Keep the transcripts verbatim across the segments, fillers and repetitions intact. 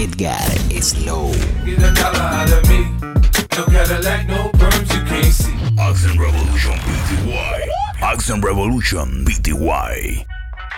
Edgar Slow. Get a dollar out of me. No Cadillac, no perms you can't see. Accent Revolution P T Y. Accent Revolution P T Y.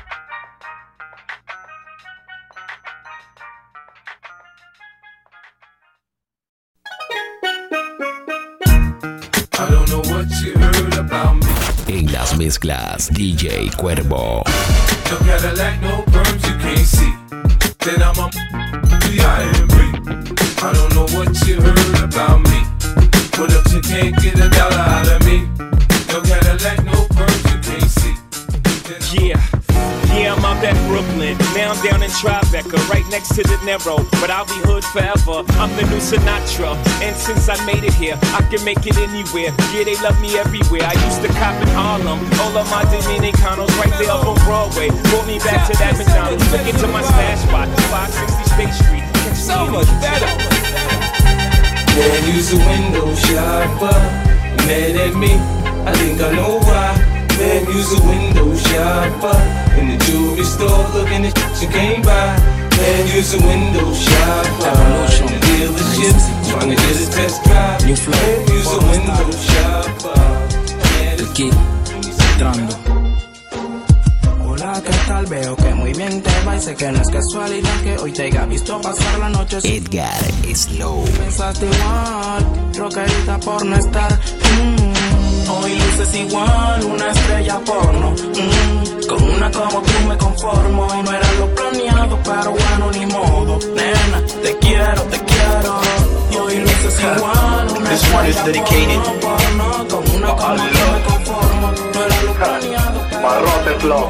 I don't know what you heard about me. En las mezclas, D J Cuervo. No Cadillac, no perms you can't see. Then I'm a B I M B. I don't know what you heard about me. But if you can't get a dollar out of me, no Cadillac, no perms you can't see. Yeah, yeah, I'm out at Brooklyn. Now I'm down in Tribeca, right next to the Narrow. But I'll be hood forever. I'm the new Sinatra. And since I made it here, I can make it anywhere. Yeah, they love me everywhere. I used to cop in Harlem. All of my Dominicanos right there up on Broadway. Brought me back to that McDonald's. Took it to my stash spot, five sixty State Street. So much better. Man, use a window shopper. Mad at me, I think I know why. Man, use a window shopper. In the jewelry store, looking at shit you can't buy. Man, use a window shopper. In the dealerships, trying to get a test drive. Man, use a window shopper. Aquí, entrando. Hola, ¿qué tal? Veo que muy bien te va y sé que no es casualidad que hoy te haya visto pasar la noche. Edgar Slow. Pensaste igual, rockerita por no estar. Mm. Hoy luces igual, una estrella porno. Mm. Con una como tú me conformo. Y no era lo planeado, pero bueno, ni modo. Nena, te quiero, te quiero. Y hoy luces igual, una This one is dedicated porno. Con una como tú me conformo. No era lo planeado, Barrote Flow.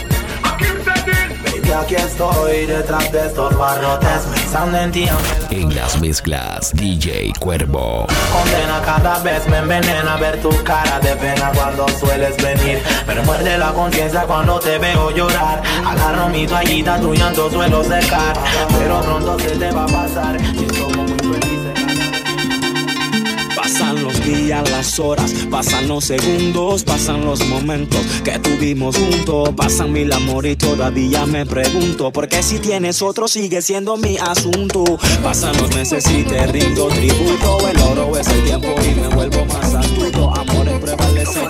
Y aquí estoy detrás de estos barrotes pensando en ti. En las mezclas, D J Cuervo. Condena cada vez me envenena ver tu cara de pena cuando sueles venir. Me muerde la conciencia cuando te veo llorar. Agarro mi toallita, tu llanto suelo secar. Pero pronto se te va a pasar y somos muy felices. Pasan los días, las horas, pasan los segundos, pasan los momentos que tuvimos juntos. Pasan mil amor y todavía me pregunto por qué si tienes otro sigue siendo mi asunto. Pasan los meses y te rindo tributo. El oro es el tiempo y me vuelvo más astuto. Amores prevalecen.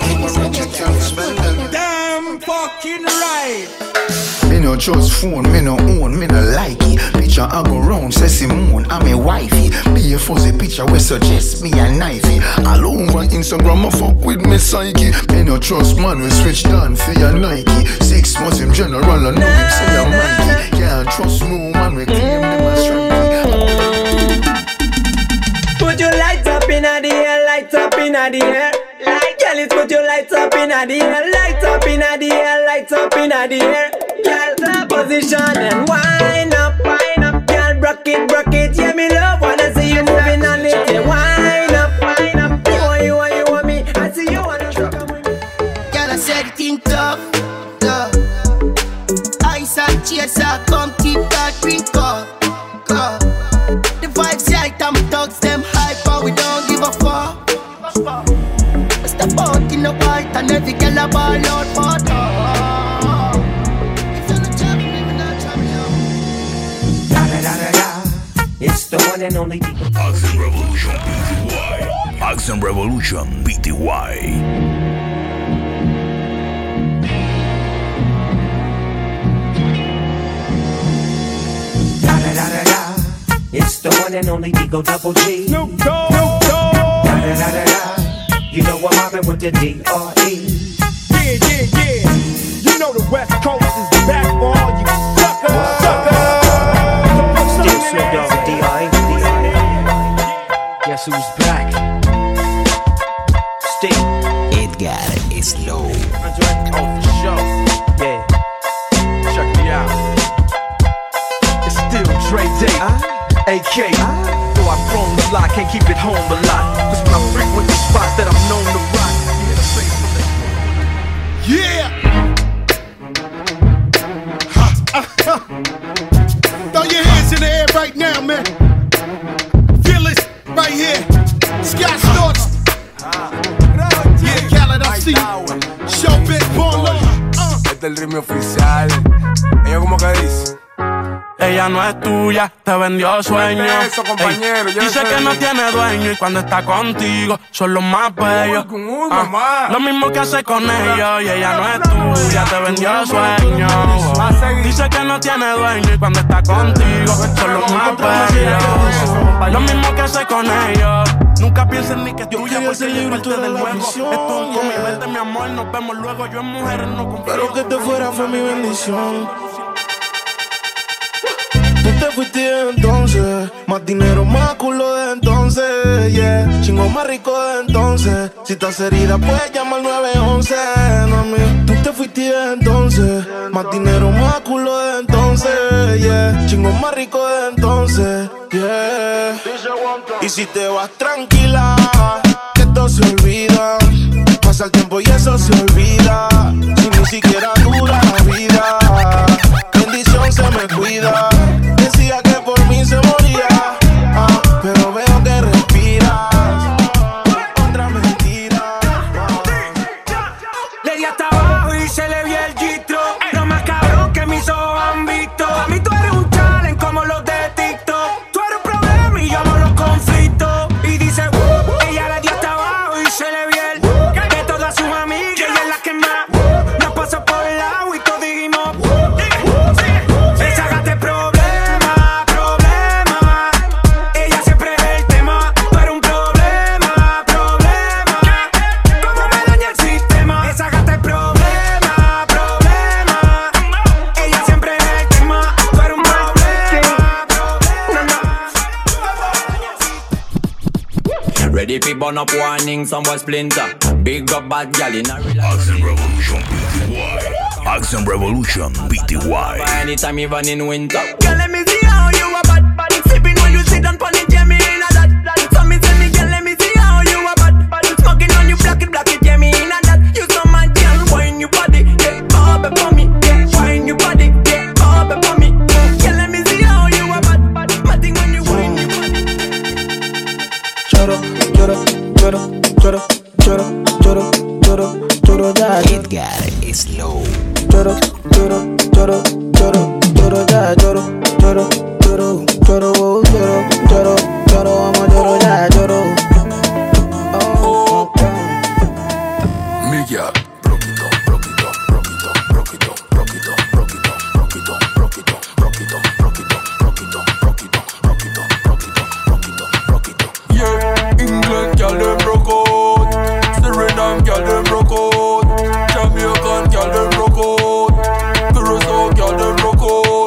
Damn fucking right. Me no trust phone, me no own, me no like it. Picture I go round, say Simone, I'm a wifey. Be a fuzzy picture we suggest me a knifey. All over Instagram I fuck with me psyche. Me no trust man we switch down for your Nike. Six months him general I know him say I'm Mikey. Can't trust no man we claim them a strike. Put your lights up in the air, lights up in the air. Like girl, it's put your lights up in the air, lights up in the air, lights up in the air. Girl, the position and wind up, wind up. Girl, broke it, broke it. Yeah, me love wanna see you moving on it. Yeah, wind up, wind up. You want, you want, you want me. I see you wanna come with me. Girl, I said it in tough, tough. Ice and chaser, come keep that drink up, up. The vibes right, I'm thugs, them hype, but we don't give a fuck. Step out in the white and every girl a ball out for talk. If you're not traveling, we're not traveling. Da da da da da. It's the one and only Accent Revolution P T Y. Accent Revolution P T Y. Da da da da da. It's the one and only Digo Double G. Snoop Dogg. Snoop Dogg. Da da da da da. You know I'm mobbing with the D R E. Yeah, yeah, yeah. You know the West Coast is back for all you suckers, suckers. Still Snoop Dogg with D R E. Guess who's back? Still Edgar Slow. Oh, for sure. yeah. Check me out. It's still Dre Day, A K. Though I've grown a lot, can't keep it home a lot. Cause when I frequent the spots that I'm known to rock, Yeah. Ha, uh, uh. Throw your hands in the air right now, man. Feel it right here. Scott Storch. Yeah, Khaled, I see you. Show big, born low. Este es el ritmo oficial. Ella como que dice. Ella no es tuya, te vendió sueños. Eso, compañero, Ey, dice que no tiene dueño y cuando está contigo son los más bellos. Uy, uy, Ah, mamá. lo mismo que hace con ellos y ella no es tuya, te vendió sueños. Dice que no tiene dueño y cuando está contigo son los más bellos. Lo mismo que hace con ellos. Nunca piensen ni que es tuya porque es parte del juego. Esto es con mi mente, mi amor, nos vemos luego. Yo en mujeres no confío. Pero que te fuera fue mi bendición. Tú te fuiste entonces, más dinero, más culo de entonces, yeah. Chingo más rico de entonces. Si estás herida, puedes llamar nueve once, mami. Tú te fuiste entonces, más dinero, más culo de entonces, yeah. Chingo más rico de entonces, yeah. Y si te vas tranquila, que esto se olvida. Pasa el tiempo y eso se olvida. Si ni siquiera dura la vida, bendición se me cuida. Decía que por mí se moría, ah, pero veo que respiras. Otra mentira. Le di hasta abajo y se le vio el gistro. Lo más cabrón que mis ojos han visto. A mí tú eres un challenge como los de TikTok. Tú eres un problema y yo amo los conflictos. Y dice, uh, ella le dio hasta abajo y se le vio el uh, que todas sus amigas, ella es la que más uh, nos pasó por el lado y todos dijimos uh, esa gata es problema, problema. Ella siempre es el tema. Tú eres un problema, problema. ¿Cómo me daña el sistema? Esa gata es problema, problema. Ella siempre es el tema. Tú eres un problema, problema. Ready for burn up warning, some boy splinter. Big up bad gal in a real Accent Revolution P T Y. Accent Revolution P T Y. anytime even in winter. Girl, let me see how you a bad, bad. Sipping when you sit down pon it, yeah, me in a that, that. So me say me, girl, let me see how you a bad, bad. Smoking on you, black it, black it, yeah, me in a that. You so mad, girl, wine your body, yeah, bob it for me, yeah, wine your body, yeah, bob it for me. Girl, let me see how you a bad, bad. Matting when you wine your body. Choro, choro, choro, choro, choro, choro, choro, choro, ya. Edgar Slow. Choro, choro, choro, choro, choro, ya. Choro, choro, choro, choro, oh, choro, choro, choro, vamos, choro, ya, choro. Oh, oh. Miguel, broke it up, broke it up, broke it up, broke it up, broke it up, broke it up, broke it up, broke it up, broke it up, broke it up, broke it up, broke it up, broke it up, broke it up, broke it up, broke it up. Yeah, England girl them broke out, Suriname girl them broke out, Jamaican girl them broke out, Curacao girl them broke out.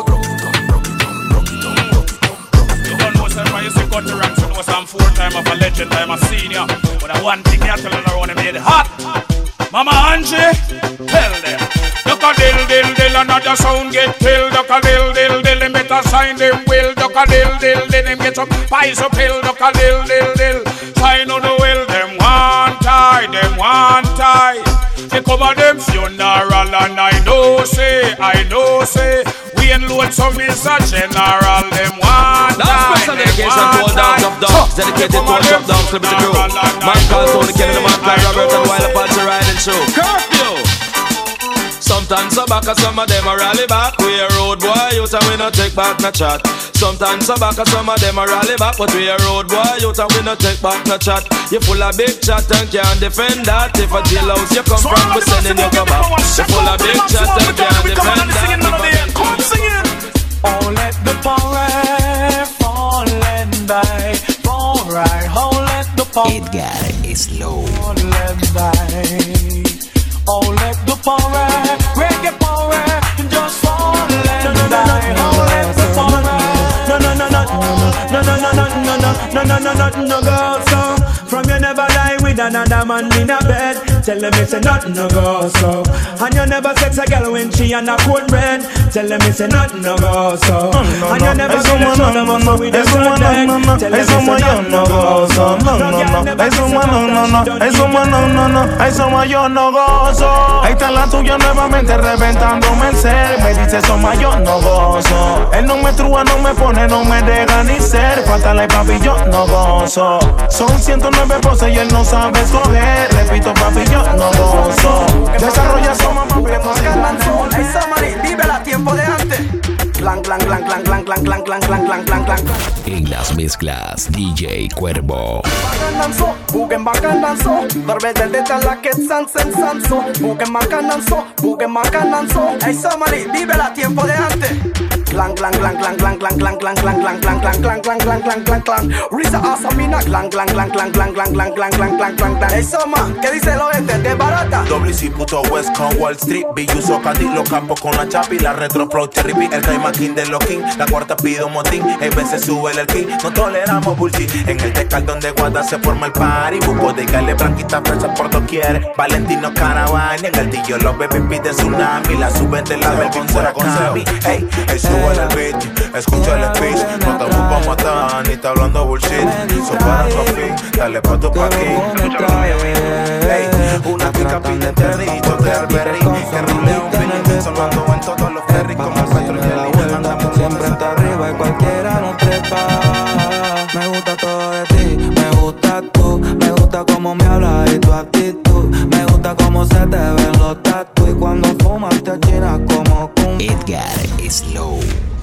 You don't know some you see country ranks, you know some four time of a legend, I'm a senior. But I one thing you're telling around them, made it hot. Mama Angie, tell them. Duck a dill dill dill, another sound get killed. Duck a dill dill dill, them better sign them will. Duck a dill dill dill, them get some pies up hill. Duck a dill dill dill, sign on the will. Them one tie, them one tie. They cover them funeral and I know say, I know say. We and load some is a general. Them one Now tie, special them dedication to all one dogs tie. of dogs, dedicated to all top dogs, Liberty Crew. Man called Tony Kelly, the man called Robert and Wilder Apache riding show. Curfew! Sometimes so back and some of them a rally back. We a road boy youth and we no take back no chat. Sometimes so back and some of them a rally back, but we a road boy youth and we no take back no chat. You full of big chat and can't defend that. If a jailhouse you come from, we sending you come back. You full of big chat and can't defend that. Come singing. Oh, let the power fall and die. Fall right. Oh, let the power Edgar Slow. fall and die. Oh, let the power, reggae power, just fall and die. Oh, let the power, no, no, no, no, no, no, no, no, no, no, no, no, no, no, no, go so. From you never lie with another man in a bed. Tell them it's a nothing no go so. And you never sex a girl when she on a cold bread. Tell them it's a nothing no go so. And you never get a shoulder muscle with a good leg. Tell them it's a nothing no go so. No, no, no, eso no, no, no, eso no, no, no, eso yo no gozo. Ahí está la tuya nuevamente reventándome el ser. Me dice eso más yo no gozo. Él no me trúa, no me pone, no me deja ni ser. Falta y papi yo no gozo. Son ciento nueve poses y él no sabe escoger. Repito papi yo no gozo. Desarrolla soma papi. Hey, somebody, dímela a tiempo de antes. Clang, clang, clang, clang, clang, clang, clang, clang, clang, clang, clang, clang. En las mezclas, D J Cuervo. Bakan danso, bugen bakan danso. Berbeda de talaket sans en sanso. Bugen bakan danso, bugen bakan danso. Hey somebody, vívela tiempo de antes. Clang, clang, clang, clang, clang, clang, clang, clang, clang, clang, clang, clang, clang, clang, clang, clang, clang, clang. Risa Asamina, clang, clang, clang, clang, clang, clang, clang, clang, clang, clang, clang, clang. Hey Soma, ¿qué dice el oeste? ¿De barata? W C puto West con Wall Street. Billuso Candy, los campos con la chapi. La retro flow Cherry P, el Caima King de los King. La cuarta pido motín, el veces sube el king. No toleramos bullshit. En el tecal donde guarda se forma el party. Buco de Gale, blanquita, fresa por doquier. Valentino Caravana, en el dillo los bebés piden tsunami. La suben de la vergüenza con Sami. Ey, ey, sube el beat, escucha el speech. No te busco matar, ni está hablando bullshit. So para tu fin, dale pa' tu paquín. Ey, una pica pide enterrito de Alberry. Que rolea un fin, sonando en todos los ferries como el Petro Jelly. Andamos siempre está arriba y cualquiera nos trepa. Me gusta todo de ti, me gusta tú. Me gusta cómo me hablas y tu actitud. Me gusta cómo se te ven los tatu. Y cuando fumas te achinas como Kung Fu. Edgar Slow.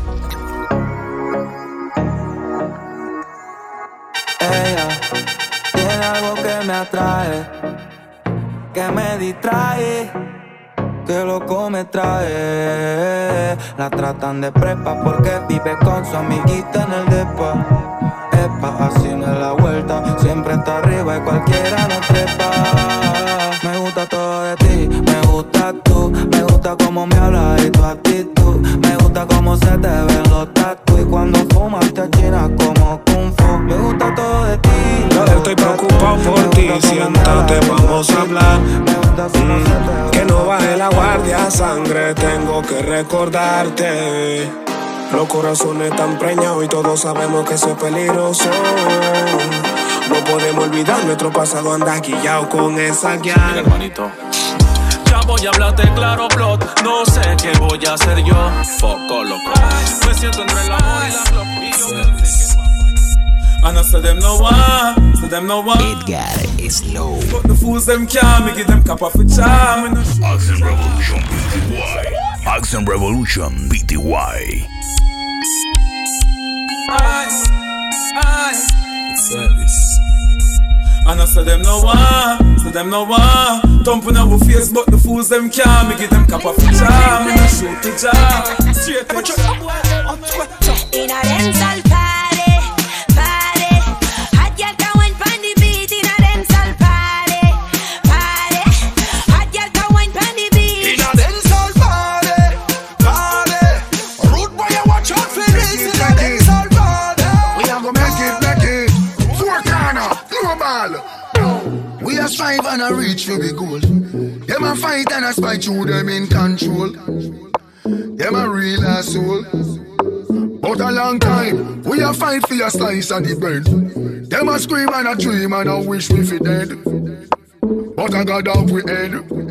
Ella tiene algo que me atrae, que me distrae, que loco me trae. La tratan de prepa porque vive con su amiguita en el depa. Epa, así no es la vuelta, siempre está arriba y cualquiera nos trepa. Me gusta todo de ti, me gusta tú. Me gusta cómo me hablas y tu actitud. Me gusta cómo se te ven los tatu. Y cuando fumas te achinas como Kung Fu. Me gusta todo de ti. Estoy preocupado por ti, siéntate, vamos a hablar. Mm, que no baje la guardia, sangre, tengo que recordarte. Los corazones están preñados y todos sabemos que eso es peligroso. No podemos olvidar nuestro pasado, anda guillado con esa guía. Mira, hermanito, ya voy a hablarte claro, plot. No sé qué voy a hacer yo. Foco, loco. Me siento entre el amor y la flor. Y yo pensé que and I say them no one, say them no one. Edgar Slow. But the fools them can't make it them cap off a charm. Action Revolution B T Y. Action Revolution B T Y. I, I, it's service. And I say them no one, say them no one. Thumping our face, but the fools them can't make it them cap off a charm. And I shoot the jar, straight to the in a dancehall party, party. Hot girl can wine pon the beat in a dancehall party, party. Hot girl can wine pon the beat in a dancehall party, party. Rude boy, you watch out for this in a dancehall party. We are gonna make it, make it. Four corner, global. We are strive and a reach for the goal. Them a fight and a spite you, them in control. Them a real asshole. But a long time, we a fight for your slice of the bread. Them a scream and a dream and a wish me fi dead. But I got off we head.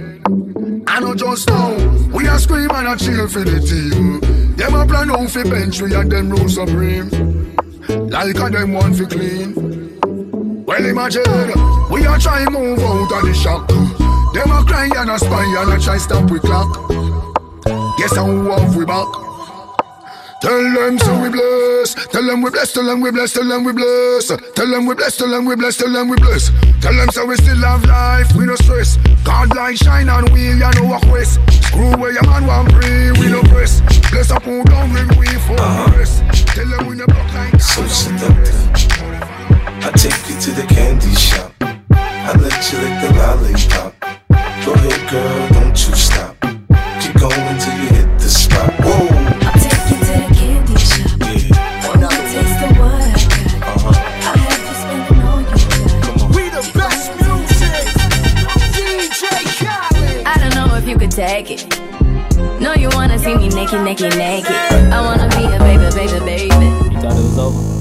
I know just now, we a scream and a cheer for the team. Them a plan out fi bench we and them rule supreme. Like a them want fi clean. Well imagine, we a try move out of the shock. Them a cry and a spy and a try stop we clock. Guess how off we back. Tell them so we bless. Tell them we bless. Tell them we bless. Tell them we bless. Tell them we bless. Tell them we bless. Tell them we bless. Tell them so we still have life. We no stress. God light shine on we and no walk west. Screw where your man want free. We no press. Bless up who down when we for the rest. Tell them we no block like so seductive. I take you to the candy shop. I let you lick the lollipop. Go ahead, girl, don't you stop. Keep going till you hit the spot. Whoa. I'll take you to the candy shop. Yeah. I know the taste of what I got. Uh-huh. I'll have you spending all you got. Come on. We the best music. D J Khaled. I don't know if you could take it. No, you wanna see me naked, naked, naked. I wanna be a baby, baby, baby. You thought it was over?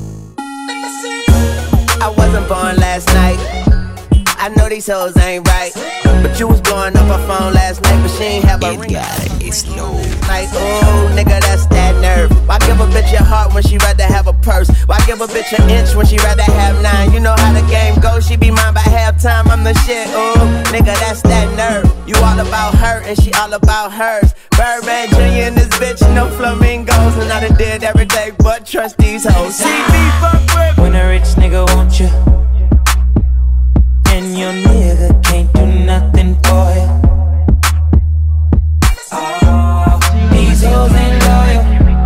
I wasn't born last night. I know these hoes ain't right. But you was blowing up her phone last night, but she ain't have a ring. It's low. Like, ooh, nigga, that's that nerve. Why give a bitch your heart when she rather have a purse? Why give a bitch an inch when she rather have nine? You know how the game goes, she be mine by halftime. I'm the shit, ooh, nigga, that's that nerve. You all about her and she all about hers. Birdman Junior in this bitch, no flamingos. done did everything but trust these hoes. See me fuck with when a rich nigga want you, and your nigga can't do nothing for you. Oh, these hoes ain't loyal.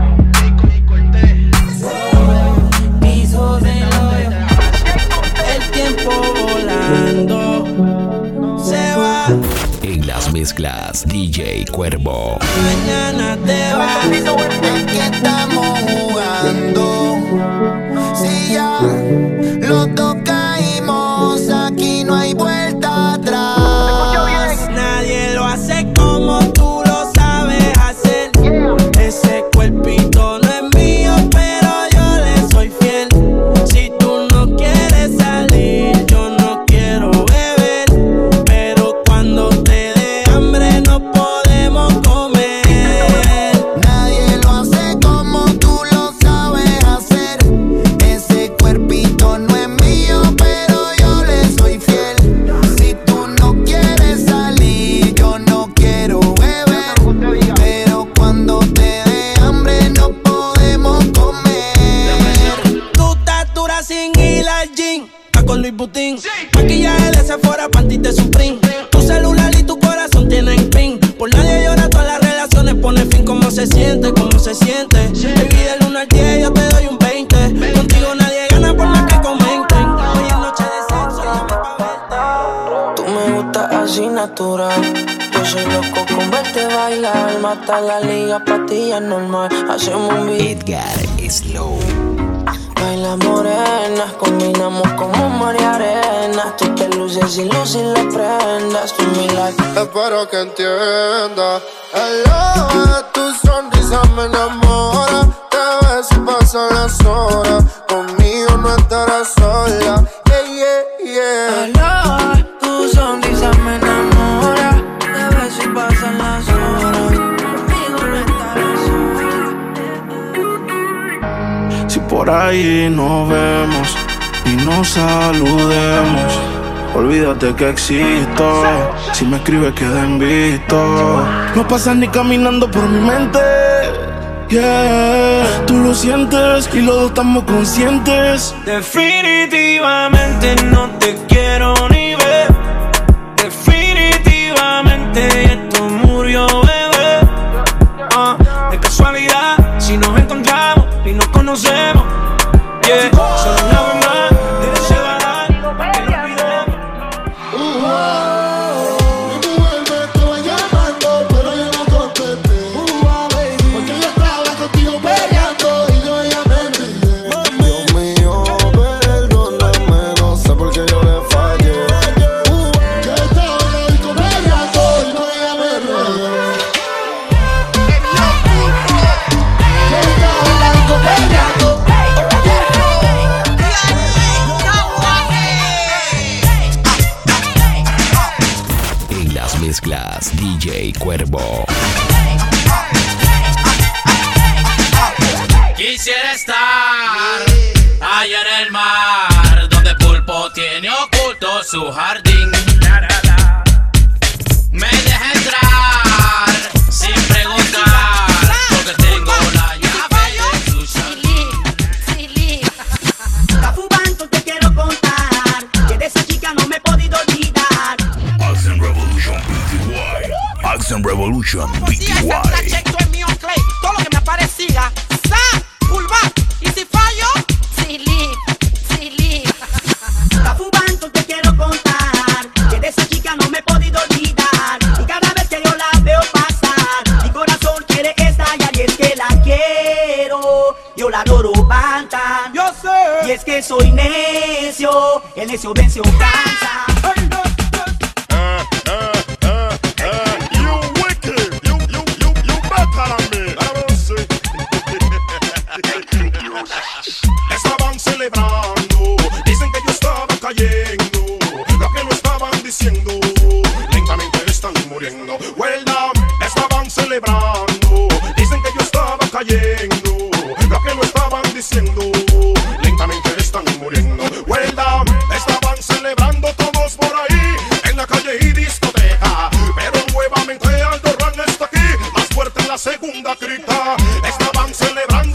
These hoes ain't loyal. El tiempo volando se va. En las mezclas, D J Cuervo. Mañana te vas. ¿En qué estamos jugando? Si ya los dos caímos, aquí no hay vuelta atrás. Nadie lo hace como tú lo sabes hacer. Ese cuerpito no es mío, pero yo le soy fiel. Si tú no quieres salir, yo no quiero beber. Pero cuando te dé hambre no podemos comer. Nadie lo hace como tú lo sabes hacer. Ese cuerpito no es mío, pero yo le soy fiel. Si tú no quieres salir, yo no quiero beber. Pero cuando te dé hambre no podemos comer. Tu estatura sin ir al gym, está con Louis Vuitton. Maquillaje de Sephora, panty de Supreme. Tu celular y tu corazón tienen pin. Por nadie llora, todas las relaciones pone fin. ¿Cómo se siente? ¿Cómo se siente? Baby, del uno al diez yo te doy un veinte. Contigo nadie gana por más que comenten. Hoy es noche de sexo, llame pa' verte. Tú me gustas así natural. Yo soy loco con verte bailar. Matar la liga, pa' ti es normal. Hacemos un beat. Edgar Slow. Baila morenas, combinamos como mar y arena. Tú te luces y luces las prendas. Tú mi like. Espero que entienda. Hello, tu sonrisa me enamora. Te ves y pasan las horas. Conmigo no estarás sola. Yeah, yeah, yeah. Hello, tu sonrisa me enamora. Te ves y pasan las horas. Conmigo no estarás sola. Si por ahí nos vemos y nos saludemos, olvídate que existo. Si me escribes queda en visto. No pasas ni caminando por mi mente. Yeah, tú lo sientes y los dos estamos conscientes. Definitivamente no te quiero ni ver. Definitivamente esto murió, bebé. Ah, de casualidad, si nos encontramos y nos conocemos. Yeah, solo una vez más, de ese bajar, pa' que lo olvidemos. Tu vuelve, estaba llamando, pero yo no contesté. Porque yo estaba contigo peleando y yo ya me envié. Dios mío, perdóname, no sé por qué yo le fallé. Que estaba en la disco peleando y no ya me envié. Que estaba en la disco peleando. En las mezclas, D J Cuervo. Quisiera estar allá en el mar, donde Pulpo tiene oculto su jardín. Me deja entrar sin preguntar, porque tengo la llave de su jardín. Está fumando, te quiero contar que de esa chica no me he podido olvidar. Accent Revolution P T Y. Accent Revolution P T Y. Todo lo que me aparecía, sa, pulva, y si fallo, silly, silly. Está fumando, te quiero contar que de esa chica no me he podido olvidar. Y cada vez que yo la veo pasar, mi corazón quiere estallar y es que la quiero. Yo la adoro, bantan. Yo sé. Y es que soy necio, el necio venció cansa. Estaban celebrando, dicen que yo estaba cayendo. Lo que no estaban diciendo, lentamente están muriendo. Well down, estaban celebrando, dicen que yo estaba cayendo. Lo que no estaban diciendo, lentamente están muriendo. Well down, estaban celebrando todos por ahí, en la calle y discoteca. Pero nuevamente Aldo Ran está aquí, más fuerte en la segunda cripta. Estaban celebrando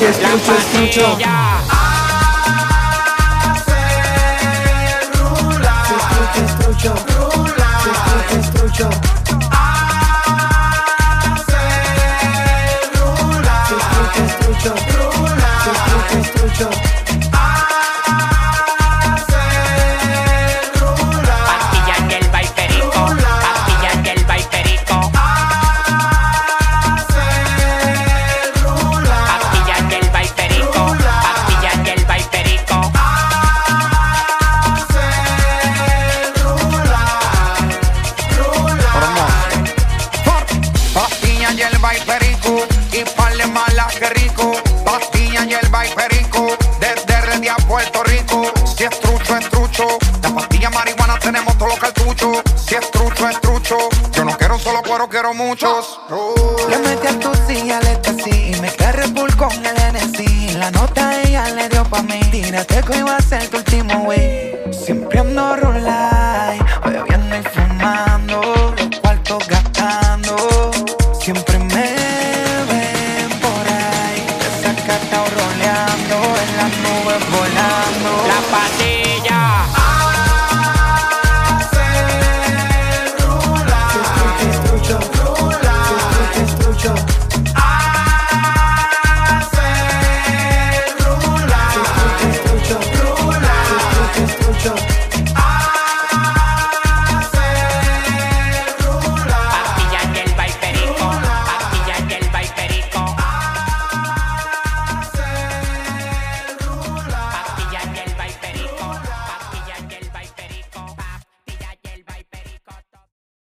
si es trucho, es trucho. Si es trucho, es trucho. Si es trucho, es trucho. Si es trucho, es trucho. Si es trucho, es trucho. Puerto Rico, si es trucho, es trucho. La pastilla marihuana tenemos todos los cartuchos. Si es trucho, es trucho. Yo no quiero un solo cuero, quiero muchos. Le metí a tu silla, le así. Me quedé Red Bull con el N S I. La nota ella le dio pa' mí. Tírate que iba a ser tu último wey. Siempre ando rulay, bebiendo y fumando, los cuartos gastando. Siempre me ven por ahí, desacatado roleando, en las nubes volando. La patilla